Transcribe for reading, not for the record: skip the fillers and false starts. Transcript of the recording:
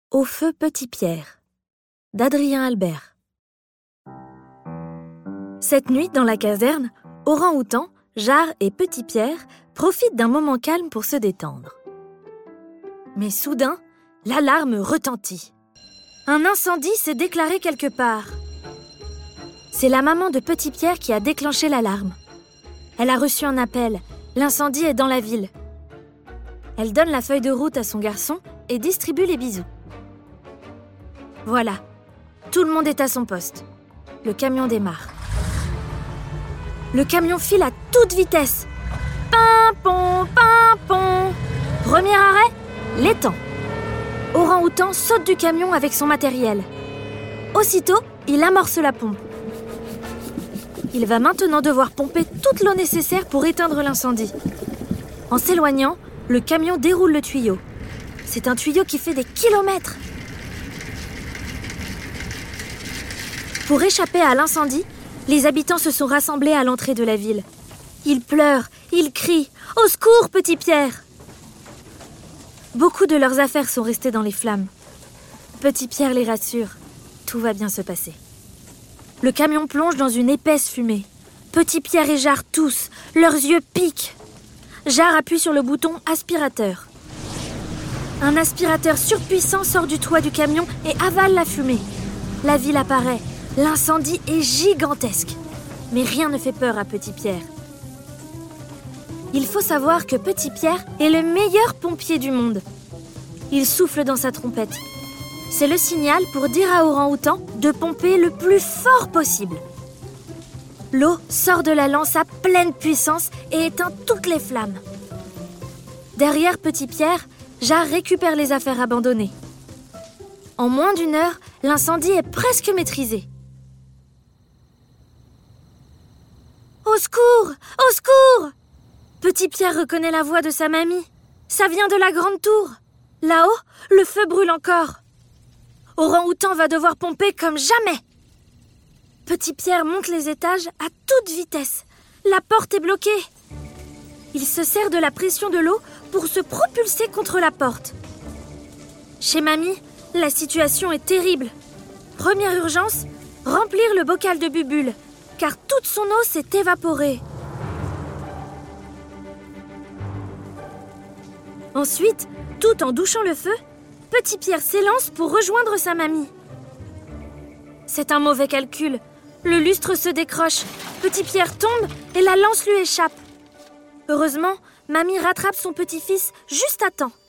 Au feu Petit Pierre d'Adrien Albert. Cette nuit, dans la caserne, Orang-Outan, Jare et Petit Pierre profitent d'un moment calme pour se détendre. Mais soudain, l'alarme retentit. Un incendie s'est déclaré quelque part. C'est la maman de Petit Pierre qui a déclenché l'alarme. Elle a reçu un appel. L'incendie est dans la ville. Elle donne la feuille de route à son garçon et distribue les bisous. Voilà, tout le monde est à son poste. Le camion démarre. Le camion file à toute vitesse. Pimpon, pimpon. Premier arrêt, l'étang. Orang-Outan saute du camion avec son matériel. Aussitôt, il amorce la pompe. Il va maintenant devoir pomper toute l'eau nécessaire pour éteindre l'incendie. En s'éloignant, le camion déroule le tuyau. C'est un tuyau qui fait des kilomètres. Pour échapper à l'incendie, les habitants se sont rassemblés à l'entrée de la ville. Ils pleurent, ils crient « Au secours, Petit Pierre !» Beaucoup de leurs affaires sont restées dans les flammes. Petit Pierre les rassure, tout va bien se passer. Le camion plonge dans une épaisse fumée. Petit Pierre et Jare toussent, leurs yeux piquent. Jare appuie sur le bouton aspirateur. Un aspirateur surpuissant sort du toit du camion et avale la fumée. La ville apparaît. L'incendie est gigantesque. Mais rien ne fait peur à Petit Pierre. Il faut savoir que Petit Pierre est le meilleur pompier du monde. Il souffle dans sa trompette. C'est le signal pour dire à Orang-Outan de pomper le plus fort possible. L'eau sort de la lance à pleine puissance et éteint toutes les flammes. Derrière Petit Pierre, Jare récupère les affaires abandonnées. En moins d'une heure, l'incendie est presque maîtrisé. Au secours! Au secours! Petit Pierre reconnaît la voix de sa mamie. Ça vient de la grande tour. Là-haut, le feu brûle encore. Orang-Outan va devoir pomper comme jamais. Petit Pierre monte les étages à toute vitesse. La porte est bloquée. Il se sert de la pression de l'eau pour se propulser contre la porte. Chez mamie, la situation est terrible. Première urgence, remplir le bocal de Bubule, car toute son eau s'est évaporée. Ensuite, tout en douchant le feu, Petit Pierre s'élance pour rejoindre sa mamie. C'est un mauvais calcul. Le lustre se décroche. Petit Pierre tombe et la lance lui échappe. Heureusement, mamie rattrape son petit-fils juste à temps.